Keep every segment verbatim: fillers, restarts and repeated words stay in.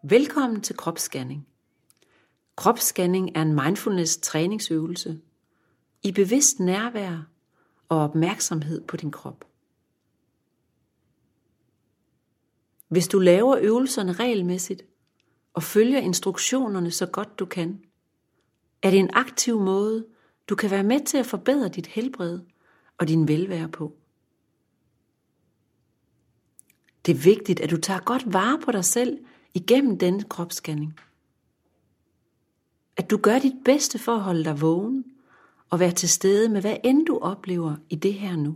Velkommen til kropsscanning. Kropsscanning er en mindfulness træningsøvelse i bevidst nærvær og opmærksomhed på din krop. Hvis du laver øvelserne regelmæssigt og følger instruktionerne så godt du kan, er det en aktiv måde, du kan være med til at forbedre dit helbred og din velvære på. Det er vigtigt, at du tager godt vare på dig selv igennem denne kropsscanning. At du gør dit bedste for at holde dig vågen og være til stede med hvad end du oplever i det her nu.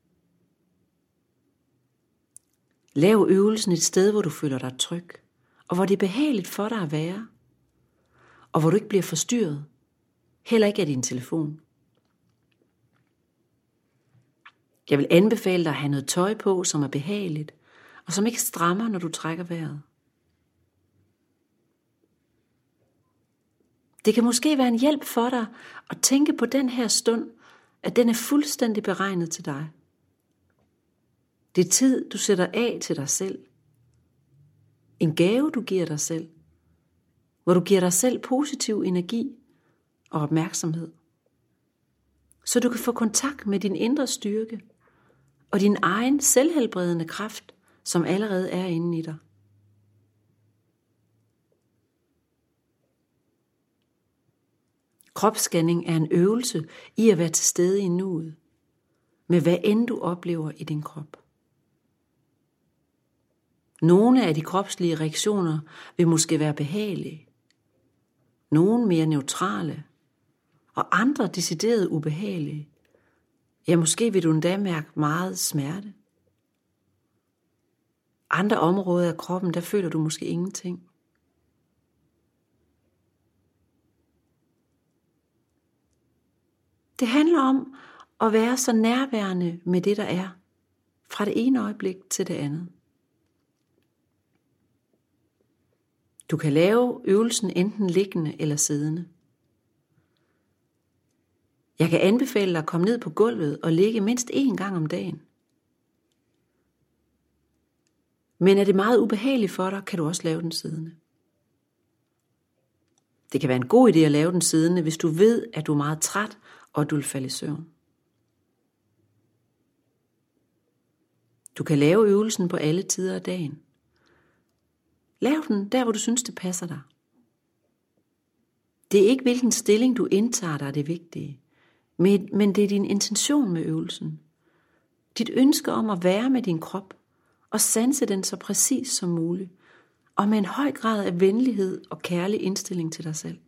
Lav øvelsen et sted, hvor du føler dig tryg, og hvor det er behageligt for dig at være, og hvor du ikke bliver forstyrret, heller ikke af din telefon. Jeg vil anbefale dig at have noget tøj på, som er behageligt, og som ikke strammer, når du trækker vejret. Det kan måske være en hjælp for dig at tænke på den her stund, at den er fuldstændig beregnet til dig. Det er tid, du sætter af til dig selv. En gave, du giver dig selv, hvor du giver dig selv positiv energi og opmærksomhed, så du kan få kontakt med din indre styrke og din egen selvhelbredende kraft, som allerede er inde i dig. Kropsscanning er en øvelse i at være til stede i nuet, med hvad end du oplever i din krop. Nogle af de kropslige reaktioner vil måske være behagelige, nogle mere neutrale, og andre decideret ubehagelige. Ja, måske vil du endda mærke meget smerte. Andre områder af kroppen, der føler du måske ingenting. Det handler om at være så nærværende med det, der er, fra det ene øjeblik til det andet. Du kan lave øvelsen enten liggende eller siddende. Jeg kan anbefale dig at komme ned på gulvet og ligge mindst én gang om dagen. Men er det meget ubehageligt for dig, kan du også lave den siddende. Det kan være en god idé at lave den siddende, hvis du ved, at du er meget træt, og at du vil falde i søvn. Du kan lave øvelsen på alle tider af dagen. Lav den der, hvor du synes, det passer dig. Det er ikke, hvilken stilling du indtager, der er det vigtige, men det er din intention med øvelsen. Dit ønske om at være med din krop og sanse den så præcis som muligt, og med en høj grad af venlighed og kærlig indstilling til dig selv.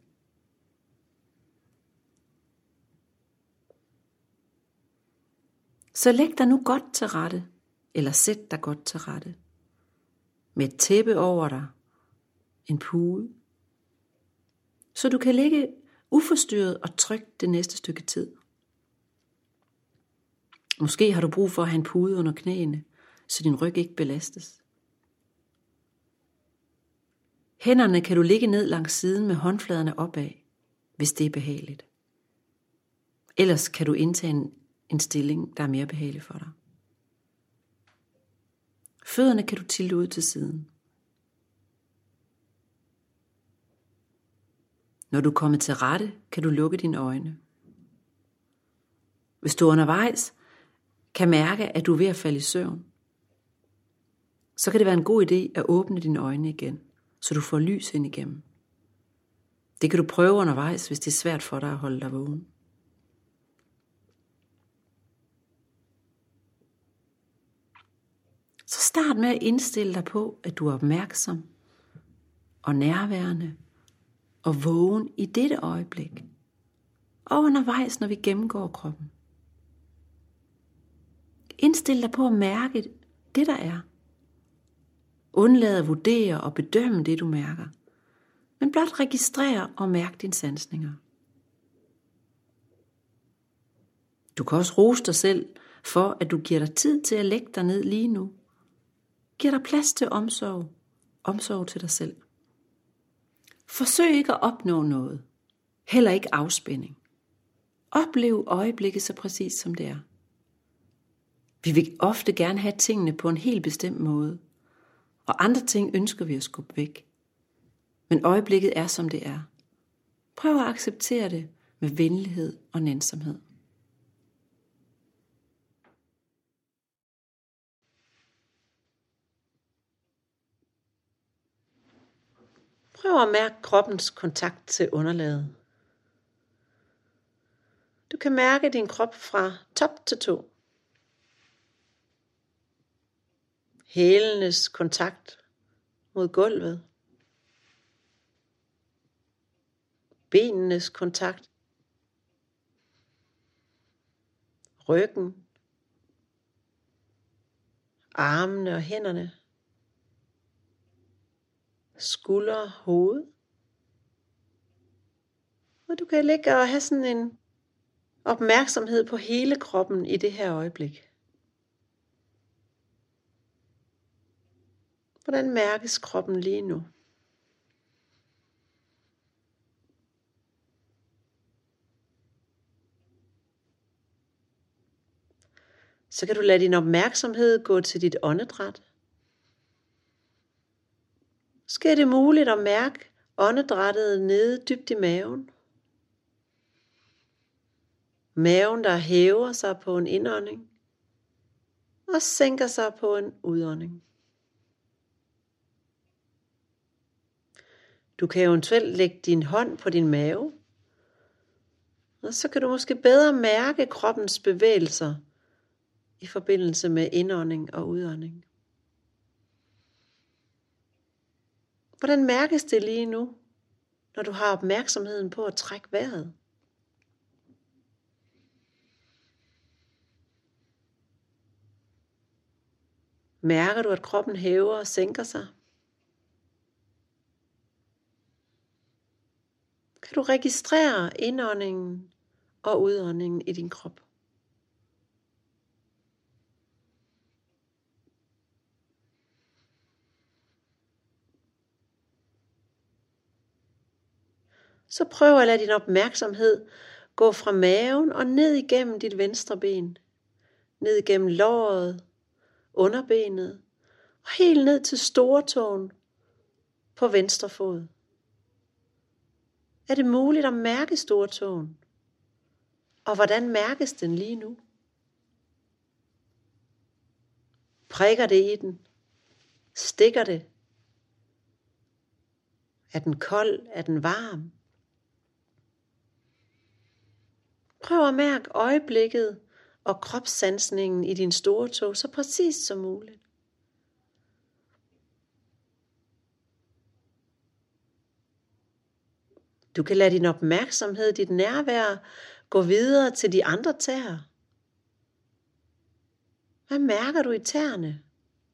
Så læg dig nu godt til rette, eller sæt dig godt til rette. Med et tæppe over dig, en pude, så du kan ligge uforstyrret og trygt det næste stykke tid. Måske har du brug for at have en pude under knæene, så din ryg ikke belastes. Hænderne kan du ligge ned langs siden med håndfladerne opad, hvis det er behageligt. Ellers kan du indtage en, en stilling, der er mere behagelig for dig. Fødderne kan du tilte ud til siden. Når du er kommet til rette, kan du lukke dine øjne. Hvis du undervejs kan mærke, at du er ved at falde i søvn, så kan det være en god idé at åbne dine øjne igen, så du får lys ind igennem. Det kan du prøve undervejs, hvis det er svært for dig at holde dig vågen. Så start med at indstille dig på, at du er opmærksom og nærværende og vågen i dette øjeblik, og undervejs, når vi gennemgår kroppen. Indstil dig på at mærke det, der er. Undlad at vurdere og bedømme det, du mærker, men blot registrere og mærke dine sansninger. Du kan også rose dig selv for, at du giver dig tid til at lægge dig ned lige nu. Giv dig plads til omsorg, omsorg til dig selv. Forsøg ikke at opnå noget, heller ikke afspænding. Oplev øjeblikket så præcis som det er. Vi vil ofte gerne have tingene på en helt bestemt måde, og andre ting ønsker vi at skubbe væk. Men øjeblikket er, som det er. Prøv at acceptere det med venlighed og nænsomhed. Prøv at mærke kroppens kontakt til underlaget. Du kan mærke din krop fra top til tå. Hælenes kontakt mod gulvet. Benenes kontakt. Ryggen. Armene og hænderne. Skuldre, hoved. Og du kan ligge og have sådan en opmærksomhed på hele kroppen i det her øjeblik. Hvordan mærkes kroppen lige nu? Så kan du lade din opmærksomhed gå til dit åndedræt. Så er det muligt at mærke åndedrættet nede dybt i maven. Maven, der hæver sig på en indånding og sænker sig på en udånding. Du kan eventuelt lægge din hånd på din mave, og så kan du måske bedre mærke kroppens bevægelser i forbindelse med indånding og udånding. Hvordan mærkes det lige nu, når du har opmærksomheden på at trække vejret? Mærker du, at kroppen hæver og sænker sig? Kan du registrere indåndingen og udåndingen i din krop? Så prøv at lade din opmærksomhed gå fra maven og ned igennem dit venstre ben, ned igennem låret, underbenet og helt ned til stortåen på venstre fod. Er det muligt at mærke stortåen? Og hvordan mærkes den lige nu? Prikker det i den? Stikker det? Er den kold? Er den varm? Prøv at mærke øjeblikket og kropssansningen i din store tå så præcist som muligt. Du kan lade din opmærksomhed, dit nærvær, gå videre til de andre tæer. Hvad mærker du i tæerne?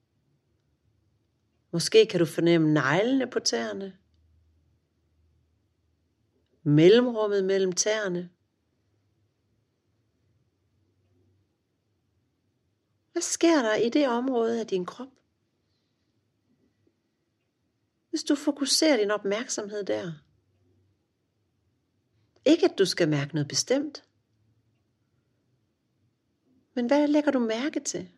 Måske kan du fornemme neglene på tæerne. Mellemrummet mellem tæerne. Hvad sker der i det område af din krop? Hvis du fokuserer din opmærksomhed der. Ikke at du skal mærke noget bestemt. Men hvad lægger du mærke til?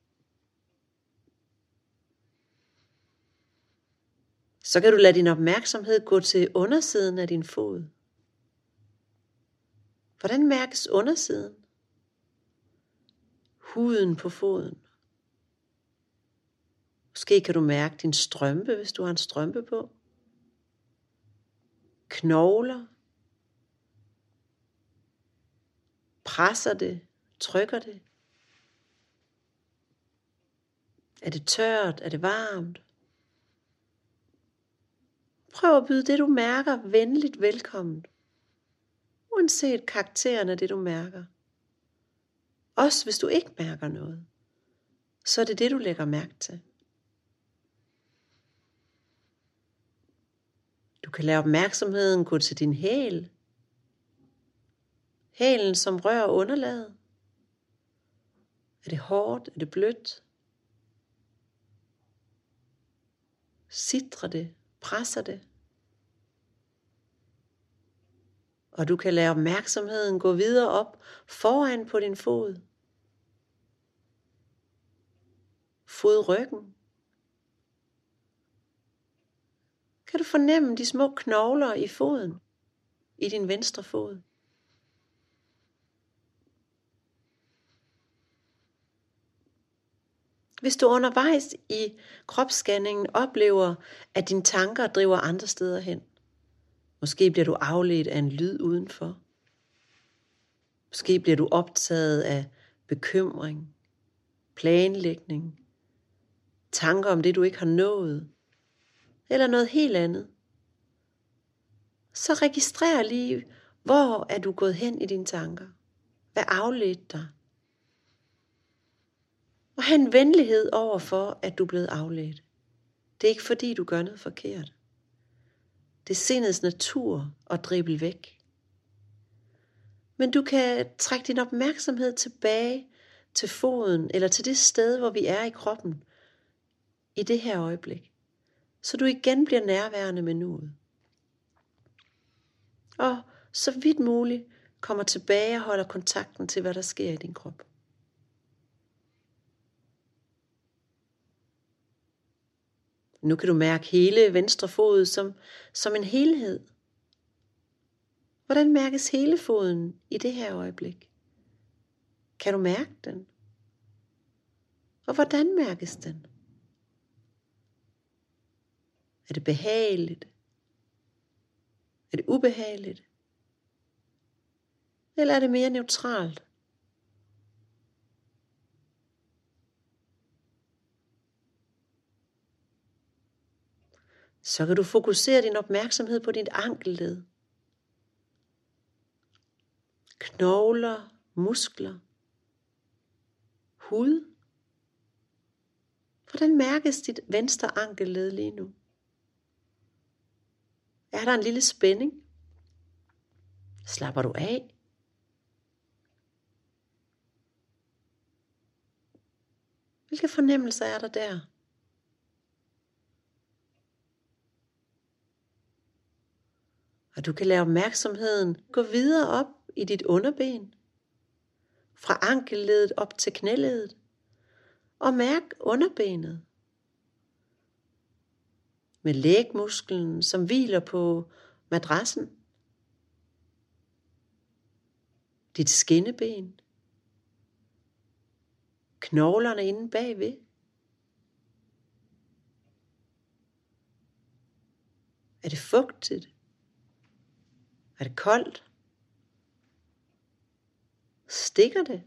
Så kan du lade din opmærksomhed gå til undersiden af din fod. Hvordan mærkes undersiden? Huden på foden. Måske kan du mærke din strømpe, hvis du har en strømpe på. Knogler. Presser det? Trykker det? Er det tørt? Er det varmt? Prøv at byde det du mærker venligt velkommen. Uanset karakteren af det du mærker. Også hvis du ikke mærker noget, så er det det du lægger mærke til. Du kan lade opmærksomheden gå til din hæl. Hælen som rører underlaget. Er det hårdt? Er det blødt? Sitrer det? Presser det? Og du kan lade opmærksomheden gå videre op foran på din fod. Fodryggen. kan du fornemme de små knogler i foden, i din venstre fod. Hvis du undervejs i kropsscanningen oplever, at dine tanker driver andre steder hen, måske bliver du afledt af en lyd udenfor, måske bliver du optaget af bekymring, planlægning, tanker om det, du ikke har nået, eller noget helt andet, så registrer lige, hvor er du gået hen i dine tanker? Hvad afledte dig? Og have en venlighed over for, at du er blevet afledt. Det er ikke fordi, du gør noget forkert. Det er sindets natur at drible væk. Men du kan trække din opmærksomhed tilbage til foden, eller til det sted, hvor vi er i kroppen, i det her øjeblik. Så du igen bliver nærværende med nuet. Og så vidt muligt kommer tilbage og holder kontakten til, hvad der sker i din krop. Nu kan du mærke hele venstre fod som, som en helhed. Hvordan mærkes hele foden i det her øjeblik? Kan du mærke den? Og hvordan mærkes den? Er det behageligt? Er det ubehageligt? Eller er det mere neutralt? Så kan du fokusere din opmærksomhed på dit ankelled. Knogler, muskler, hud. Hvordan mærkes dit venstre ankelled lige nu? Er der en lille spænding? Slapper du af? Hvilke fornemmelser er der der? Og du kan lade opmærksomheden gå videre op i dit underben, fra ankelleddet op til knæleddet, og mærk underbenet med lægmusklen, som hviler på madrassen, dit skinneben, knoglerne inde bagved. Er det fugtigt? Er det koldt? Stikker det?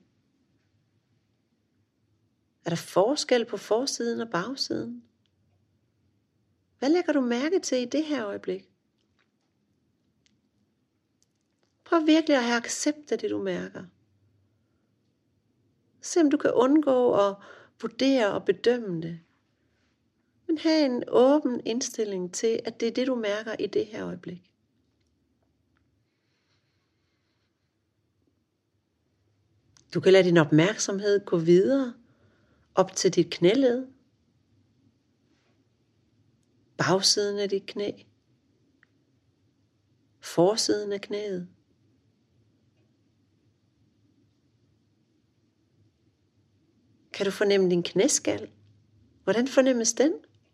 Er der forskel på forsiden og bagsiden? Hvad lægger du mærke til i det her øjeblik? Prøv virkelig at have accept af det, du mærker. Se om du kan undgå at vurdere og bedømme det. Men have en åben indstilling til, at det er det, du mærker i det her øjeblik. Du kan lade din opmærksomhed gå videre op til dit knæled, bagsiden af dit knæ, forsiden af knæet. Kan du fornemme din knæskal? Hvordan fornemmes den?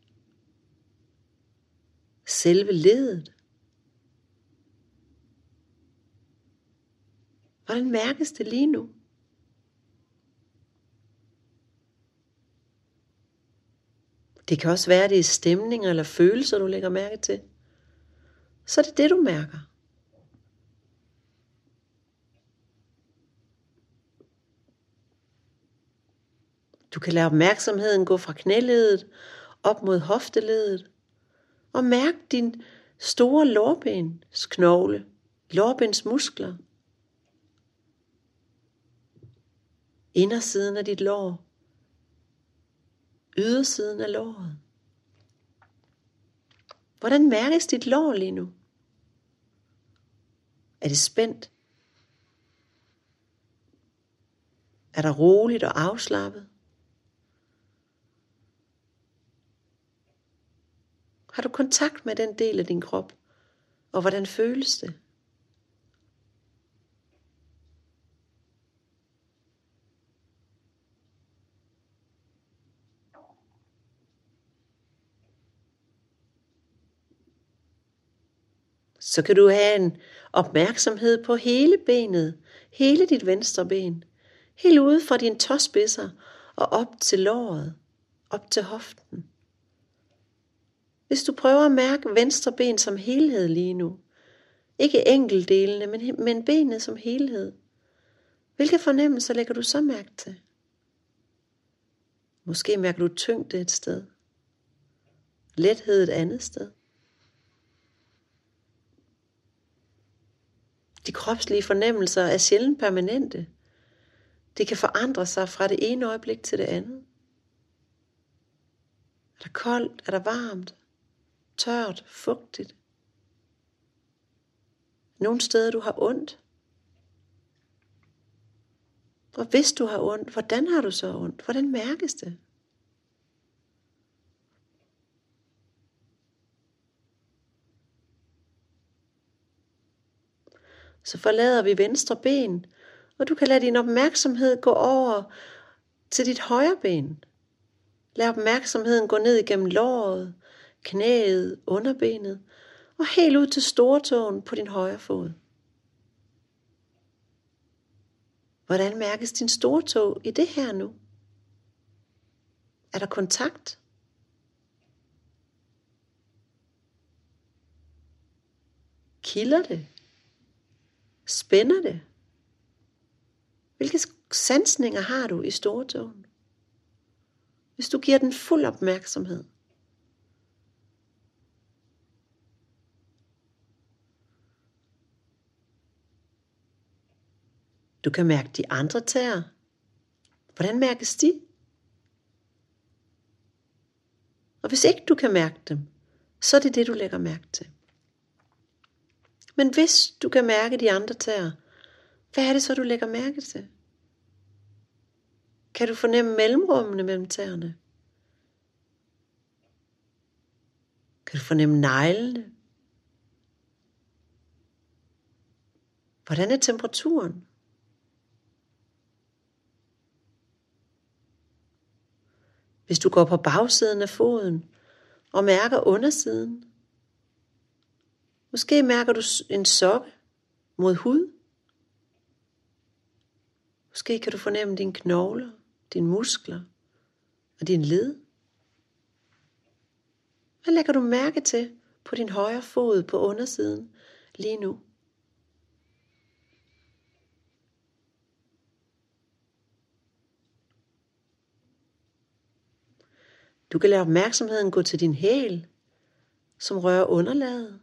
Selve leddet. Hvordan mærkes det lige nu? Det kan også være, at det er stemninger eller følelser, du lægger mærke til. Så er det det, du mærker. Du kan lade opmærksomheden gå fra knæleddet op mod hofteleddet, og mærk din store lårbens knogle, lårbens muskler, indersiden af dit lår, ydersiden af låret. Hvordan mærkes dit lår lige nu? Er det spændt? Er der roligt og afslappet? Har du kontakt med den del af din krop? Og hvordan føles det? Så kan du have en opmærksomhed på hele benet, hele dit venstre ben, helt ude fra dine tåspidser og op til låret, op til hoften. Hvis du prøver at mærke venstre ben som helhed lige nu, ikke enkeltdelene, men, men benet som helhed, hvilke fornemmelser lægger du så mærke til? Måske mærker du tyngde et sted, lethed et andet sted. De kropslige fornemmelser er sjældent permanente. Det kan forandre sig fra det ene øjeblik til det andet. Er der koldt? Er der varmt? Tørt? Fugtigt? Nogle steder du har ondt? Og hvis du har ondt, hvordan har du så ondt? Hvordan mærkes det? Så forlader vi venstre ben, og du kan lade din opmærksomhed gå over til dit højre ben. Lad opmærksomheden gå ned igennem låret, knæet, underbenet og helt ud til stortåen på din højre fod. Hvordan mærkes din stortå i det her nu? Er der kontakt? Kilder det? Spænder det? Hvilke sansninger har du i stortåen? Hvis du giver den fuld opmærksomhed. Du kan mærke de andre tæer. Hvordan mærkes de? Og hvis ikke du kan mærke dem, så er det det, du lægger mærke til. Men hvis du kan mærke de andre tæer, hvad er det så, du lægger mærke til? Kan du fornemme mellemrummene mellem tæerne? Kan du fornemme neglene? Hvordan er temperaturen? Hvis du går på bagsiden af foden og mærker undersiden, måske mærker du en sokke mod hud. Måske kan du fornemme dine knogler, dine muskler og din led. Hvad lægger du mærke til på din højre fod på undersiden lige nu? Du kan lade opmærksomheden gå til din hæl, som rører underlaget.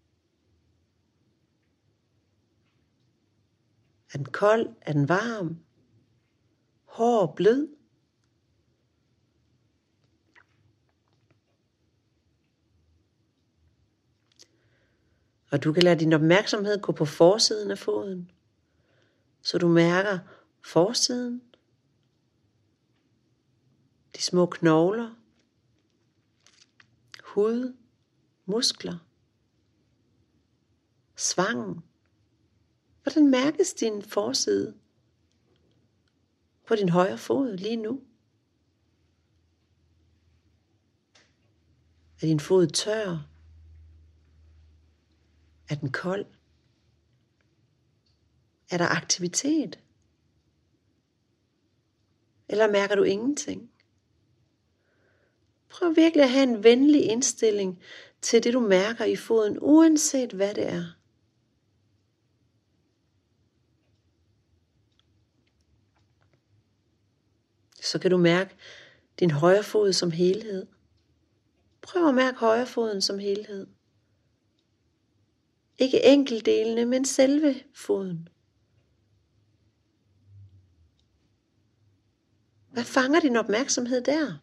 Er den kold? Er den varm? Hård? Blød? Og du kan lade din opmærksomhed gå på forsiden af foden, så du mærker forsiden, de små knogler, hud, muskler, svangen. Hvordan mærkes din forside på din højre fod lige nu? Er din fod tør? Er den kold? Er der aktivitet? Eller mærker du ingenting? Prøv virkelig at have en venlig indstilling til det, du mærker i foden, uanset hvad det er. Så kan du mærke din højre fod som helhed. Prøv at mærke højre foden som helhed. Ikke enkeltdelene, men selve foden. Hvad fanger din opmærksomhed der?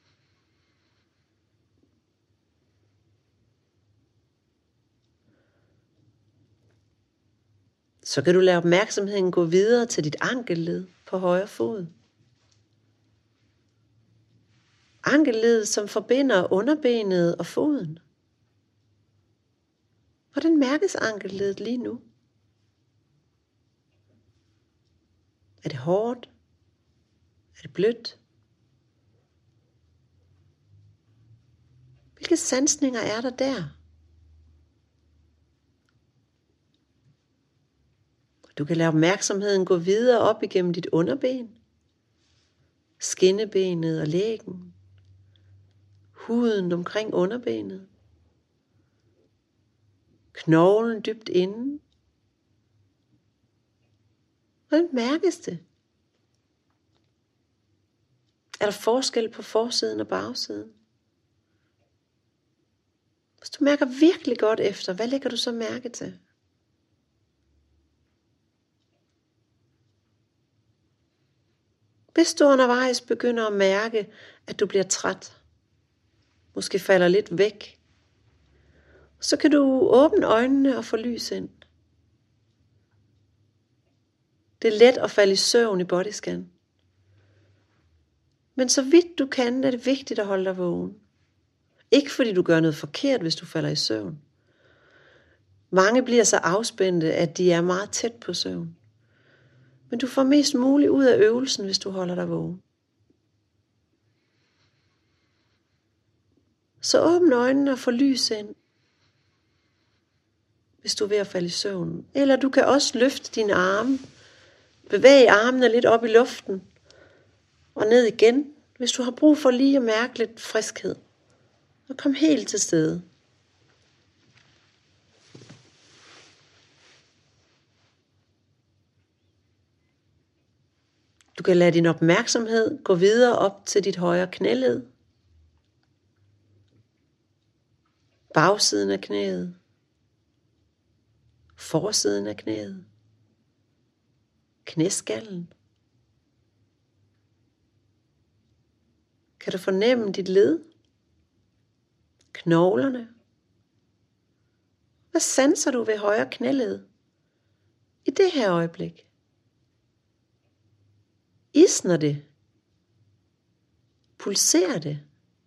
Så kan du lade opmærksomheden gå videre til dit ankelled på højre fod. Ankelledet, som forbinder underbenet og foden. Hvordan mærkes ankelledet lige nu? Er det hårdt? Er det blødt? Hvilke sansninger er der der? Du kan lade opmærksomheden gå videre op igennem dit underben, skinnebenet og læggen, huden omkring underbenet, knoglen dybt inde. Hvordan mærkes det? Er der forskel på forsiden og bagsiden? Hvis du mærker virkelig godt efter, hvad lægger du så mærke til? Hvis du undervejs begynder at mærke, at du bliver træt, måske falder lidt væk, så kan du åbne øjnene og få lys ind. Det er let at falde i søvn i bodyscan. Men så vidt du kan, er det vigtigt at holde dig vågen. Ikke fordi du gør noget forkert, hvis du falder i søvn. Mange bliver så afspændte, at de er meget tæt på søvn. Men du får mest muligt ud af øvelsen, hvis du holder dig vågen. Så åbn øjnene og få lys ind, hvis du er ved at falde i søvn. Eller du kan også løfte dine arme. Bevæg armene lidt op i luften og ned igen, hvis du har brug for lige at mærke lidt friskhed. Og kom helt til stede. Du kan lade din opmærksomhed gå videre op til dit højre knæled, bagsiden af knæet, forsiden af knæet, knæskallen. Kan du fornemme dit led? Knoglerne? Hvad sanser du ved højre knæled i det her øjeblik? Isner det? Pulserer det?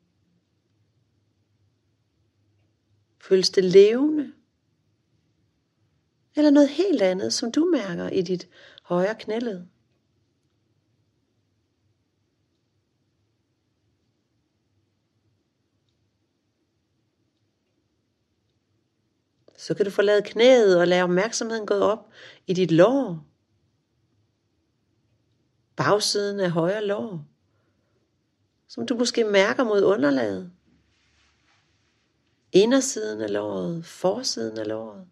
Føles det levende? Eller noget helt andet, som du mærker i dit højre knæled? Så kan du forlade knæet og lade opmærksomheden gå op i dit lår. Bagsiden af højre lår, som du måske mærker mod underlaget. Indersiden af låret, forsiden af låret.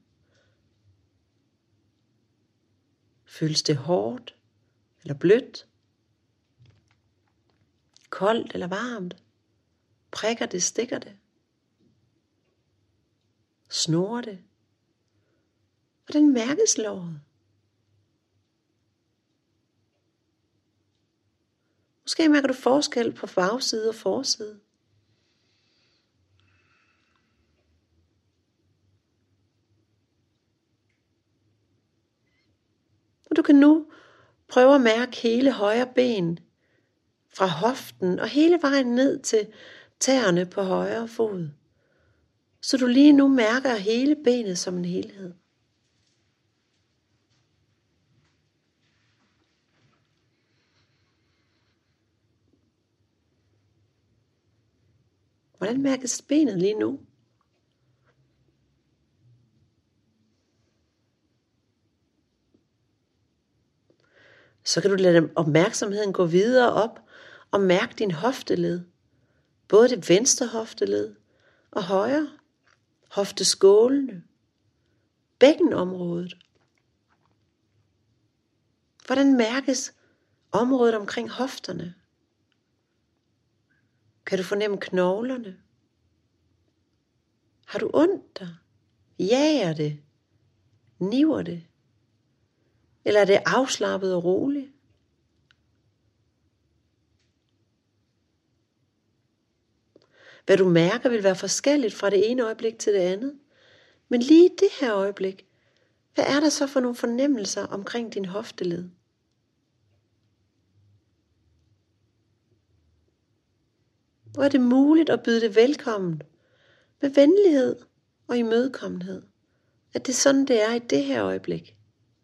Føles det hårdt eller blødt? Koldt eller varmt? Prikker det, stikker det? Snurrer det? Hvordan mærkes låret? Måske mærker du forskel på bagside og forside. Og du kan nu prøve at mærke hele højre ben fra hoften og hele vejen ned til tæerne på højre fod. Så du lige nu mærker hele benet som en helhed. Hvordan mærkes benet lige nu? Så kan du lade opmærksomheden gå videre op og mærke din hofteled. Både det venstre hofteled og højre. Hofteskålene. Bækkenområdet. Hvordan mærkes området omkring hofterne? Kan du fornemme knoglerne? Har du ondt der? Jager det? Niver det? Eller er det afslappet og roligt? Hvad du mærker vil være forskelligt fra det ene øjeblik til det andet. Men lige i det her øjeblik, hvad er der så for nogle fornemmelser omkring din hofteled? Hvor er det muligt at byde det velkommen med venlighed og imødekommenhed? At det er sådan, det er i det her øjeblik.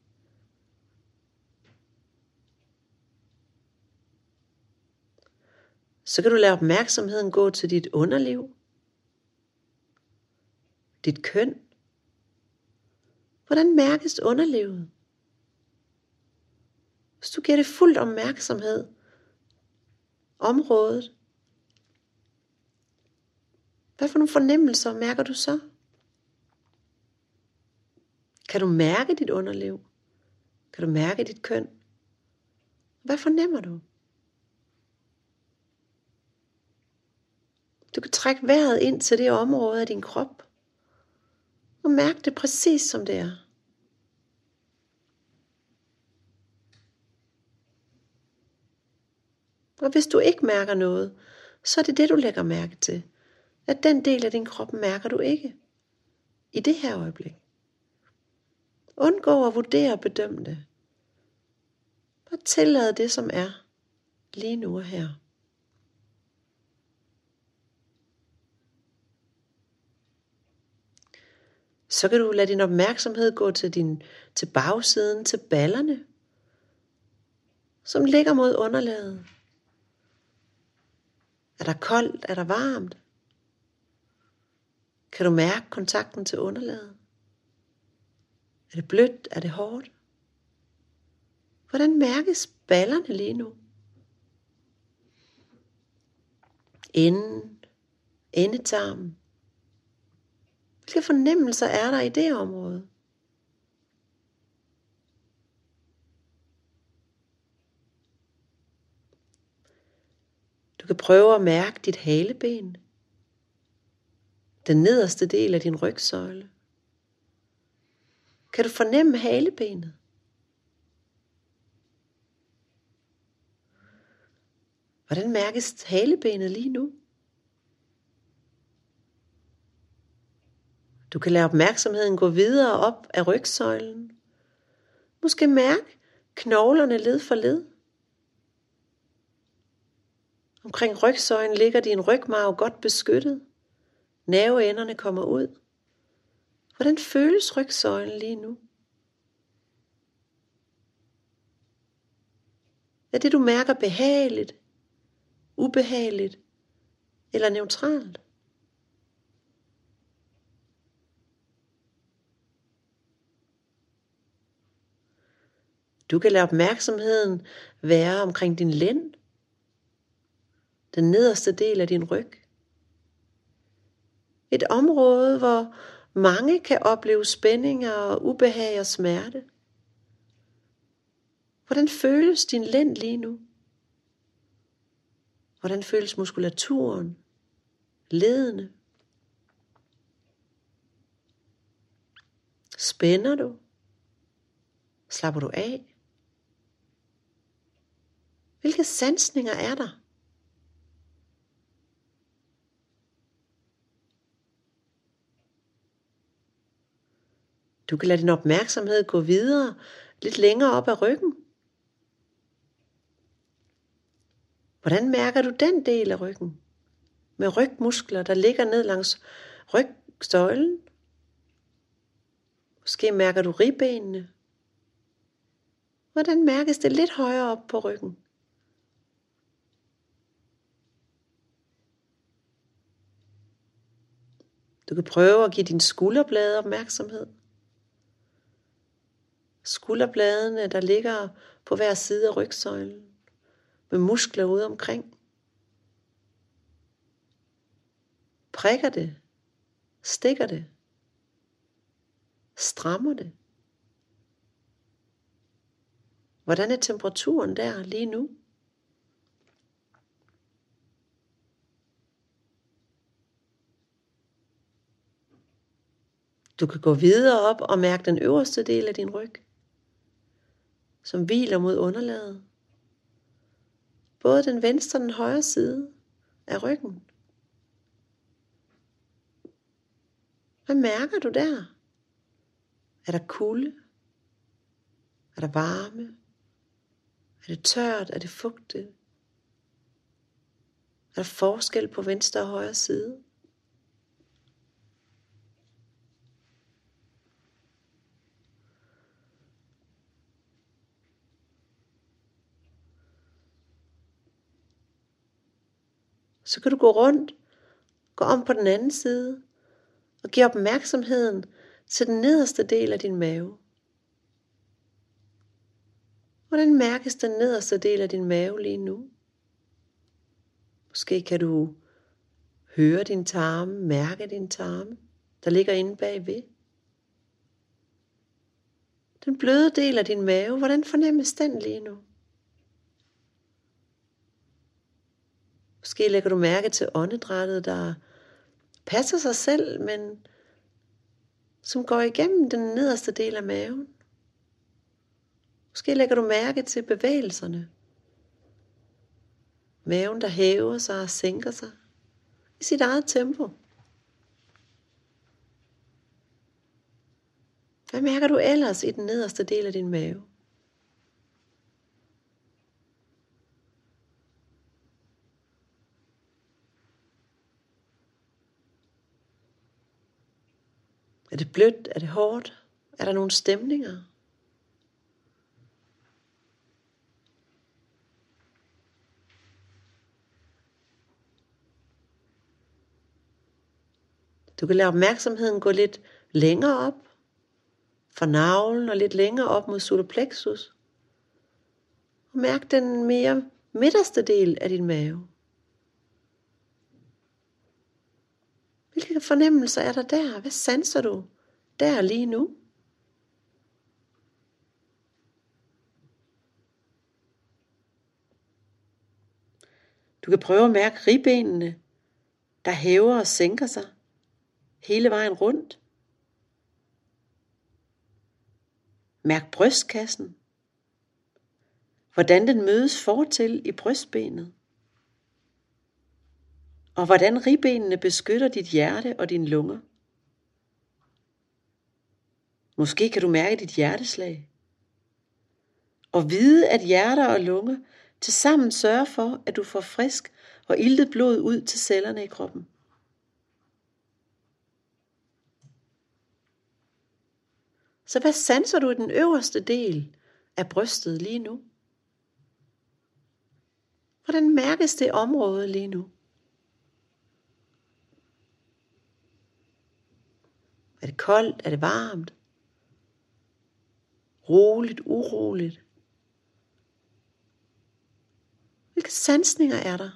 Så kan du lade opmærksomheden gå til dit underliv, dit køn. Hvordan mærkes underlivet? Hvis du giver det fuld opmærksomhed, området, hvad for nogle fornemmelser mærker du så? Kan du mærke dit underliv? Kan du mærke dit køn? Hvad fornemmer du? Du kan trække vejret ind til det område af din krop, og mærke det præcis som det er. Og hvis du ikke mærker noget, så er det det, du lægger mærke til. At den del af din krop mærker du ikke i det her øjeblik. Undgå at vurdere og bedømme det. Bare tillad det, som er lige nu og her. Så kan du lade din opmærksomhed gå til, din, til bagsiden, til ballerne, som ligger mod underlaget. Er der koldt? Er der varmt? Kan du mærke kontakten til underlaget? Er det blødt? Er det hårdt? Hvordan mærkes ballerne lige nu? Enden, endetarmen. Hvilke fornemmelser er der i det område? Du kan prøve at mærke dit haleben. Den nederste del af din rygsøjle. Kan du fornemme halebenet? Hvordan mærkes halebenet lige nu? Du kan lade opmærksomheden gå videre op af rygsøjlen. Måske mærke knoglerne led for led. Omkring rygsøjlen ligger din rygmarv godt beskyttet. Nerveenderne kommer ud. Hvordan føles rygsøjlen lige nu? Er det, du mærker, behageligt, ubehageligt eller neutralt? Du kan lade opmærksomheden være omkring din lænd, den nederste del af din ryg. Et område, hvor mange kan opleve spændinger og ubehag og smerte. Hvordan føles din lænd lige nu? Hvordan føles muskulaturen, ledene? Spænder du? Slapper du af? Hvilke sansninger er der? Du kan lade din opmærksomhed gå videre, lidt længere op ad ryggen. Hvordan mærker du den del af ryggen? Med rygmuskler, der ligger ned langs rygsøjlen. Måske mærker du ribbenene. Hvordan mærkes det lidt højere op på ryggen? Du kan prøve at give dine skulderblade opmærksomhed. Skulderbladene, der ligger på hver side af rygsøjlen, med muskler ude omkring. Prikker det? Stikker det? Strammer det? Hvordan er temperaturen der lige nu? Du kan gå videre op og mærke den øverste del af din ryg, som hviler mod underlaget. Både den venstre og den højre side af ryggen. Hvad mærker du der? Er der kulde? Er der varme? Er det tørt? Er det fugtigt? Er der forskel på venstre og højre side? Så kan du gå rundt, gå om på den anden side og give opmærksomheden til den nederste del af din mave. Hvordan mærkes den nederste del af din mave lige nu? Måske kan du høre din tarme, mærke din tarme, der ligger inde bagved. Den bløde del af din mave, hvordan fornemmes den lige nu? Måske lægger du mærke til åndedrættet, der passer sig selv, men som går igennem den nederste del af maven. Måske lægger du mærke til bevægelserne. Maven, der hæver sig og sænker sig i sit eget tempo. Hvad mærker du ellers i den nederste del af din mave? Er det blødt? Er det hårdt? Er der nogle stemninger? Du kan lade opmærksomheden gå lidt længere op fra navlen og lidt længere op mod solar plexus. Og mærk den mere midterste del af din mave. Hvilke fornemmelser er der der? Hvad sanser du der lige nu? Du kan prøve at mærke ribbenene, der hæver og sænker sig hele vejen rundt. Mærk brystkassen, hvordan den mødes fortil i brystbenet, og hvordan ribbenene beskytter dit hjerte og dine lunger. Måske kan du mærke dit hjerteslag, og vide, at hjerter og lunger tilsammen sørger for, at du får frisk og iltet blod ud til cellerne i kroppen. Så hvad sanser du i den øverste del af brystet lige nu? Hvordan mærkes det område lige nu? Er det koldt? Er det varmt? Roligt? Uroligt? Hvilke sansninger er der?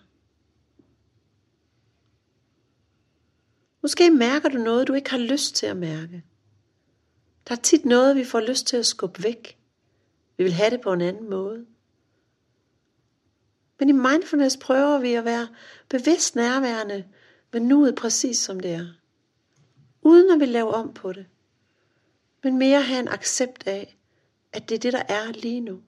Måske mærker du noget, du ikke har lyst til at mærke. Der er tit noget, vi får lyst til at skubbe væk. Vi vil have det på en anden måde. Men i mindfulness prøver vi at være bevidst nærværende ved nuet præcis som det er. Uden at vi lave om på det. Men mere have en accept af, at det er det, der er lige nu.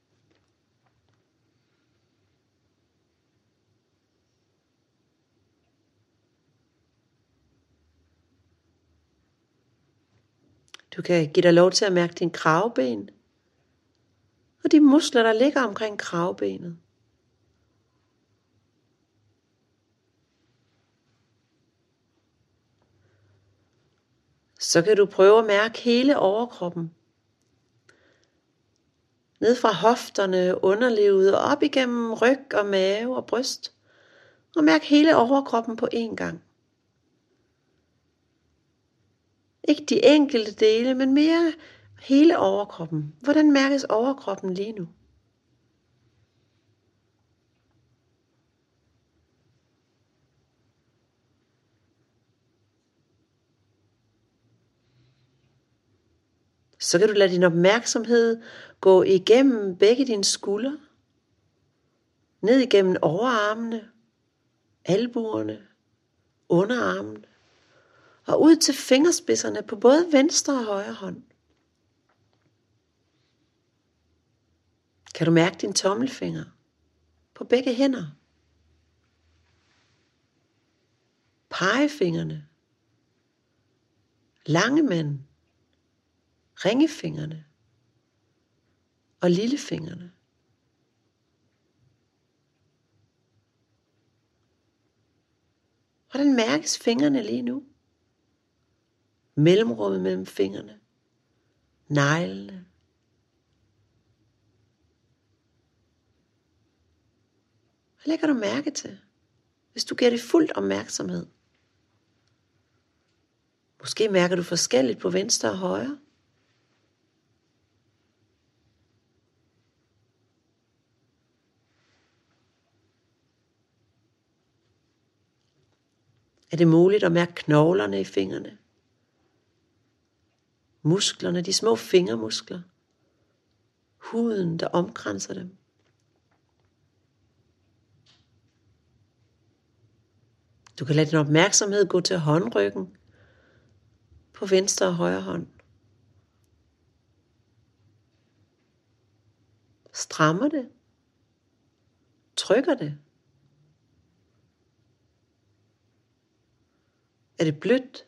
Du kan give dig lov til at mærke din kravben og de muskler, der ligger omkring kravbenet. Så kan du prøve at mærke hele overkroppen. Ned fra hofterne, underlivet og op igennem ryg og mave og bryst. Og mærk hele overkroppen på én gang. Ikke de enkelte dele, men mere hele overkroppen. Hvordan mærkes overkroppen lige nu? Så kan du lade din opmærksomhed gå igennem begge dine skuldre, ned igennem overarmene, albuerne, underarmene, og ud til fingerspidserne på både venstre og højre hånd. Kan du mærke din tommelfinger på begge hænder? Pegefingrene, langemænd, ringefingrene og lillefingrene. Hvordan mærkes fingrene lige nu? Mellemrummet mellem fingrene, neglene. Hvad lægger du mærke til, hvis du giver det fuldt opmærksomhed? Måske mærker du forskelligt på venstre og højre. Er det muligt at mærke knoglerne i fingrene? Musklerne, de små fingermuskler. Huden, der omkranser dem. Du kan lade din opmærksomhed gå til håndryggen på venstre og højre hånd. Strammer det? Trykker det? Er det blødt?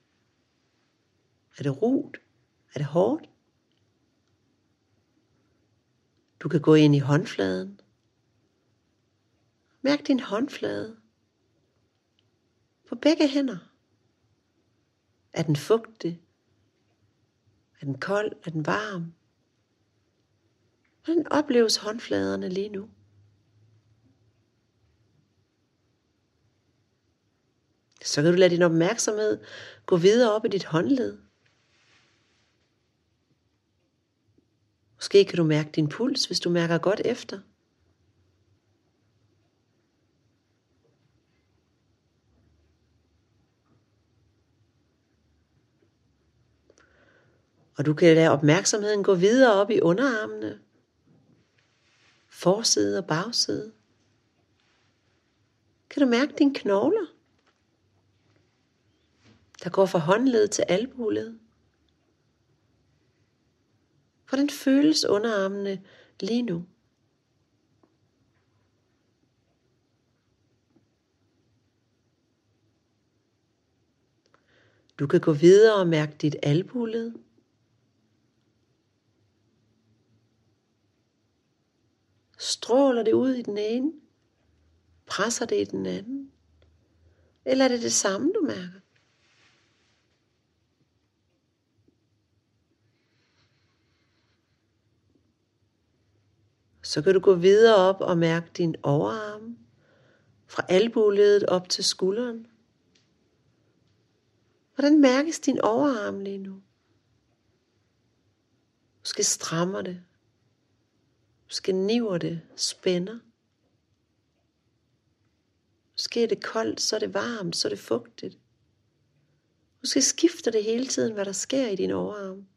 Er det rugt? Er det hårdt? Du kan gå ind i håndfladen. Mærk din håndflade på begge hænder. Er den fugtig? Er den kold? Er den varm? Hvordan opleves håndfladerne lige nu? Så kan du lade din opmærksomhed gå videre op i dit håndled. Måske kan du mærke din puls, hvis du mærker godt efter. Og du kan lade opmærksomheden gå videre op i underarmene. Forside og bagside. Kan du mærke dine knogler, der går fra håndled til albueled? Hvordan føles underarmene lige nu? Du kan gå videre og mærke dit albueled. Stråler det ud i den ene? Presser det i den anden? Eller er det det samme, du mærker? Så kan du gå videre op og mærke din overarm. Fra albueledet op til skulderen. Hvordan mærkes din overarm lige nu? Måske strammer det. Måske niver det, spænder. Måske er det koldt, så er det varmt, så er det fugtigt. Måske skifter det hele tiden, hvad der sker i din overarm.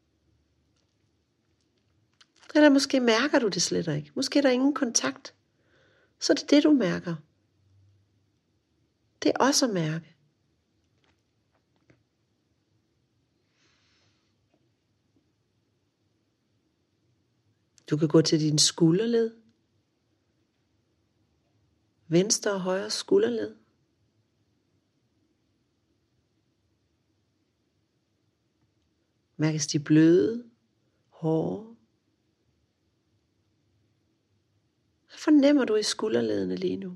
Eller måske mærker du det slet ikke. Måske er der ingen kontakt. Så er det det, du mærker. Det er også at mærke. Du kan gå til din skulderled. Venstre og højre skulderled. Mærkes de bløde, hårde. Hvad fornemmer du i skulderledene lige nu?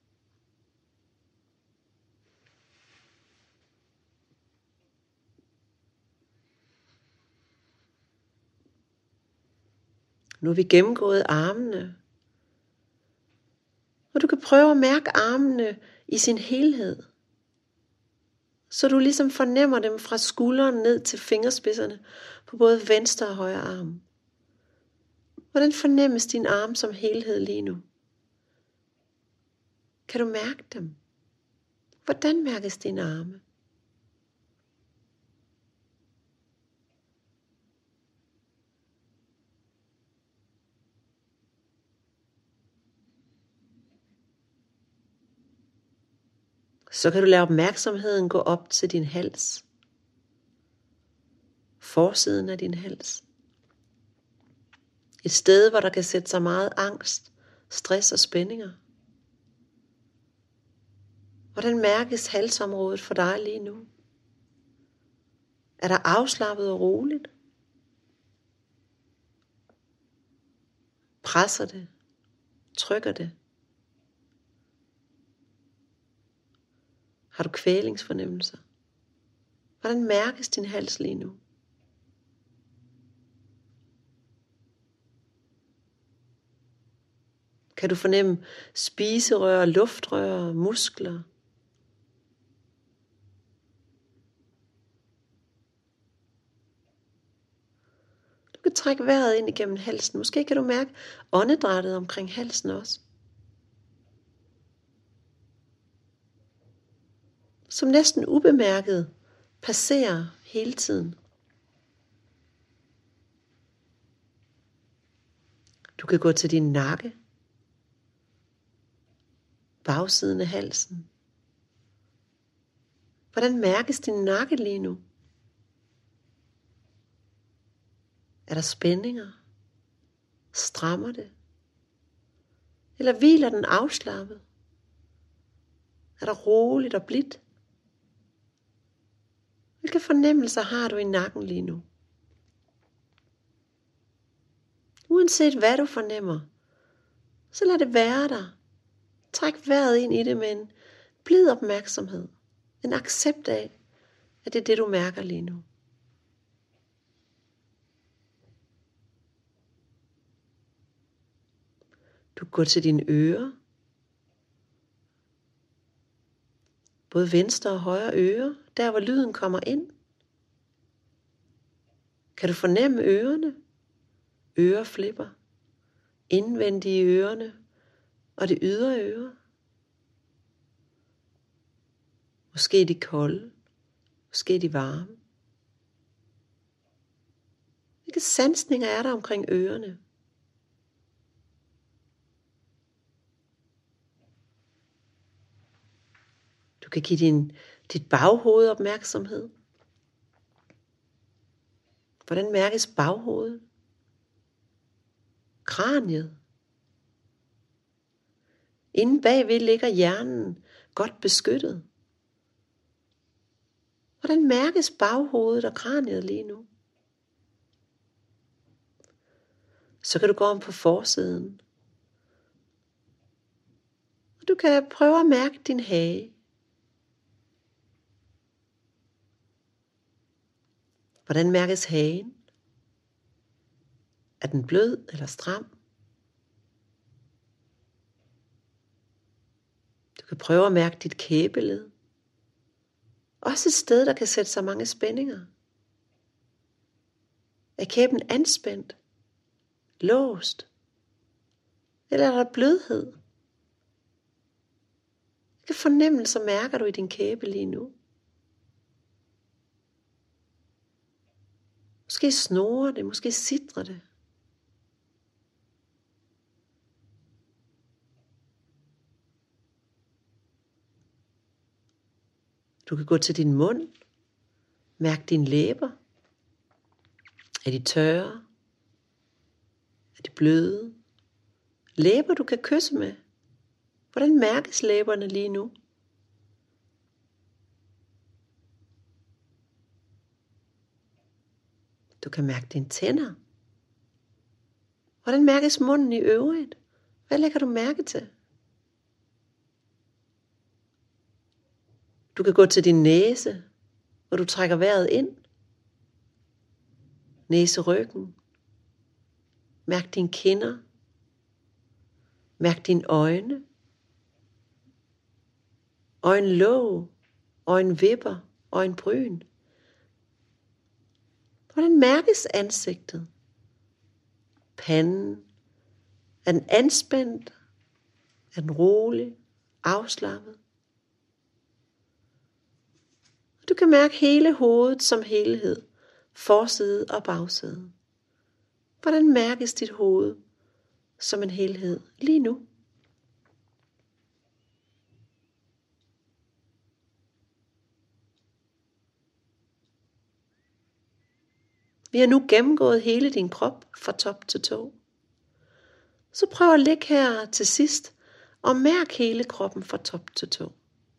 Nu har vi gennemgået armene. Og du kan prøve at mærke armene i sin helhed. Så du ligesom fornemmer dem fra skulderen ned til fingerspidserne på både venstre og højre arm. Hvordan fornemmes din arm som helhed lige nu? Kan du mærke dem? Hvordan mærkes dine arme? Så kan du lade opmærksomheden gå op til din hals. Forsiden af din hals. Et sted, hvor der kan sætte sig meget angst, stress og spændinger. Hvordan mærkes halsområdet for dig lige nu? Er der afslappet og roligt? Presser det? Trykker det? Har du kvælingsfornemmelser? Hvordan mærkes din hals lige nu? Kan du fornemme spiserør, luftrør, muskler? Du kan trække vejret ind igennem halsen. Måske kan du mærke åndedrættet omkring halsen også. som næsten ubemærket passerer hele tiden. Du kan gå til din nakke, bagsiden af halsen. Hvordan mærkes din nakke lige nu? Er der spændinger? Strammer det? Eller hviler den afslappet? Er der roligt og blidt? Hvilke fornemmelser har du i nakken lige nu? Uanset hvad du fornemmer, så lad det være der. Træk vejret ind i det med en blid opmærksomhed. En accept af, at det er det, du mærker lige nu. Du går til dine ører. Både venstre og højre øre, der hvor lyden kommer ind. Kan du fornemme ørerne? Øreflipper. Indvendigt i ørerne og det ydre øre. Måske de kolde, måske de varme. Hvilke sansninger er der omkring ørerne? Du kan give din, dit baghoved opmærksomhed. Hvordan mærkes baghovedet? Kraniet. Inde bagved ligger hjernen godt beskyttet. Hvordan mærkes baghovedet og kraniet lige nu? Så kan du gå om på forsiden. Og du kan prøve at mærke din hage. Hvordan mærkes hagen? Er den blød eller stram? Du kan prøve at mærke dit kæbeled. Også et sted, der kan sætte sig mange spændinger. Er kæben anspændt? Låst? Eller er der blødhed? Hvilke fornemmelser mærker du i din kæbe lige nu? Måske snorer det, måske sitrer det. Du kan gå til din mund. Mærk dine læber. Er de tørre? Er de bløde? Læber du kan kysse med. Hvordan mærkes læberne lige nu? Du kan mærke dine tænder. Hvordan mærkes munden i øvrigt? Hvad lægger du mærke til? Du kan gå til din næse, hvor du trækker vejret ind. Næseryggen. Mærk dine kinder. Mærk dine øjne. Øjenlåg, øjenvipper, øjenbryn. Hvordan mærkes ansigtet? Panden. Er den anspændt? Er den rolig? Afslappet? Du kan mærke hele hovedet som helhed, forside og bagside. Hvordan mærkes dit hoved som en helhed lige nu? Vi har nu gennemgået hele din krop fra top til tå. Så prøv at ligge her til sidst og mærk hele kroppen fra top til tå.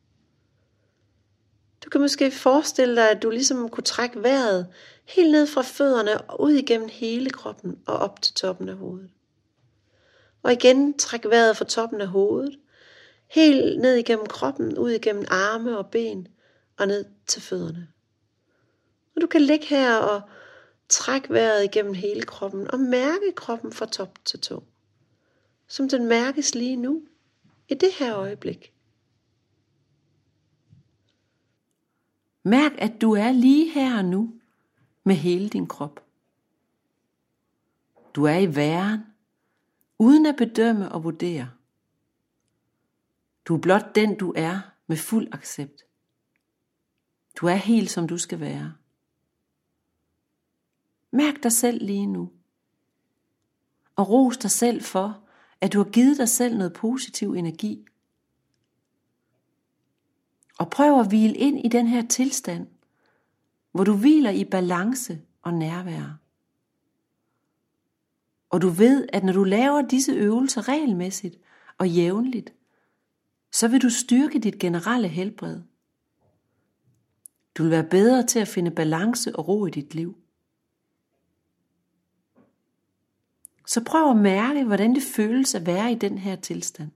Du kan måske forestille dig, at du ligesom kunne trække vejret helt ned fra fødderne og ud igennem hele kroppen og op til toppen af hovedet. Og igen træk vejret fra toppen af hovedet, helt ned igennem kroppen, ud igennem arme og ben og ned til fødderne. Og du kan ligge her og træk vejret igennem hele kroppen og mærke kroppen fra top til tå, som den mærkes lige nu, i det her øjeblik. Mærk, at du er lige her og nu med hele din krop. Du er i væren, uden at bedømme og vurdere. Du er blot den, du er, med fuld accept. Du er helt som du skal være. Mærk dig selv lige nu. Og ros dig selv for, at du har givet dig selv noget positiv energi. Og prøv at hvile ind i den her tilstand, hvor du hviler i balance og nærvær. Og du ved, at når du laver disse øvelser regelmæssigt og jævnligt, så vil du styrke dit generelle helbred. Du vil være bedre til at finde balance og ro i dit liv. Så prøv at mærke, hvordan det føles at være i den her tilstand.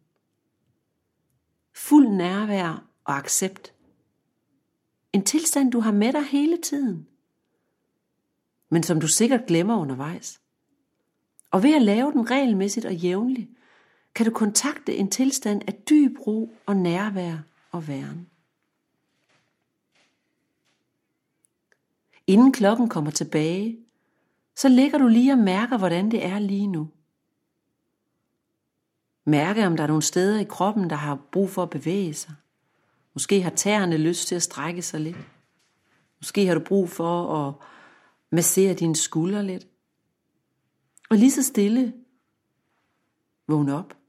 Fuld nærvær og accept. En tilstand, du har med dig hele tiden, men som du sikkert glemmer undervejs. Og ved at lave den regelmæssigt og jævnligt, kan du kontakte en tilstand af dyb ro og nærvær og væren. Inden klokken kommer tilbage, så ligger du lige og mærker, hvordan det er lige nu. Mærke, om der er nogle steder i kroppen, der har brug for at bevæge sig. Måske har tæerne lyst til at strække sig lidt. Måske har du brug for at massere dine skuldre lidt. Og lige så stille, vågn op.